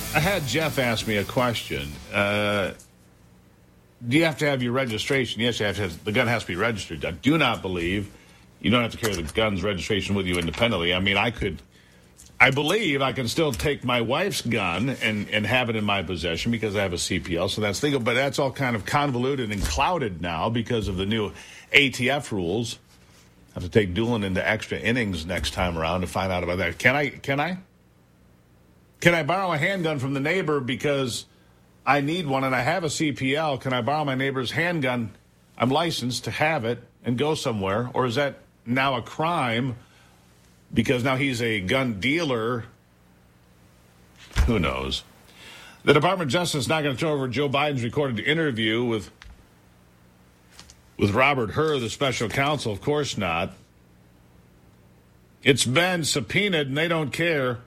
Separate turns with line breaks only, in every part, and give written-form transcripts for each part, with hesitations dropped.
I had Jeff ask me a question. Do you have to have your registration? Yes, you have to have, the gun has to be registered. I do not believe you don't have to carry the gun's registration with you independently. I mean, I believe I can still take my wife's gun and have it in my possession because I have a CPL, so that's legal. But that's all kind of convoluted and clouded now because of the new ATF rules. I have to take Doolin into extra innings next time around to find out about that. Can I borrow a handgun from the neighbor because I need one and I have a CPL? Can I borrow my neighbor's handgun? I'm licensed to have it and go somewhere. Or is that now a crime because now he's a gun dealer? Who knows? The Department of Justice is not going to turn over Joe Biden's recorded interview with Robert Hur, the special counsel. Of course not. It's been subpoenaed and they don't care.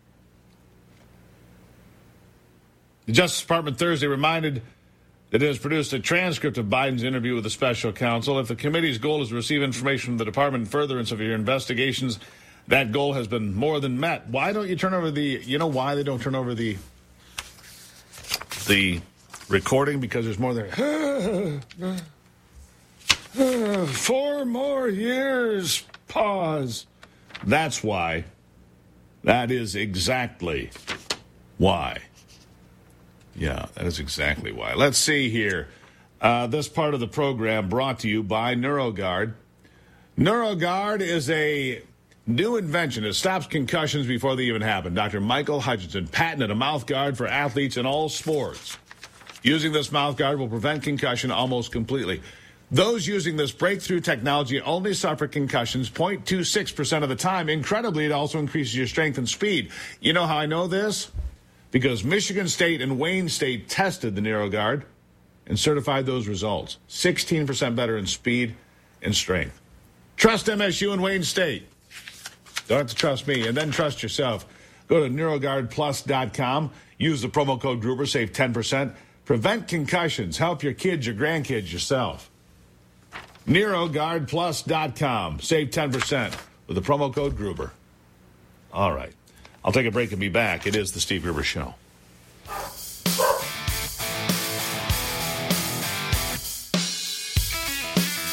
The Justice Department Thursday reminded that it has produced a transcript of Biden's interview with the special counsel. If the committee's goal is to receive information from the department in furtherance of your investigations, that goal has been more than met. Why don't you turn over you know why they don't turn over the recording? Because there's more there. 4 more years. Pause. That's why. That is exactly why. Yeah, that is exactly why. Let's see here. This part of the program brought to you by NeuroGuard. NeuroGuard is a new invention. It stops concussions before they even happen. Dr. Michael Hutchinson patented a mouth guard for athletes in all sports. Using this mouth guard will prevent concussion almost completely. Those using this breakthrough technology only suffer concussions 0.26% of the time. Incredibly, it also increases your strength and speed. You know how I know this? Because Michigan State and Wayne State tested the NeuroGuard and certified those results. 16% better in speed and strength. Trust MSU and Wayne State. Don't have to trust me, and then trust yourself. Go to NeuroGuardPlus.com. Use the promo code Gruber. Save 10%. Prevent concussions. Help your kids, your grandkids, yourself. NeuroGuardPlus.com. Save 10% with the promo code Gruber. All right. I'll take a break and be back. It is the Steve Gruber Show.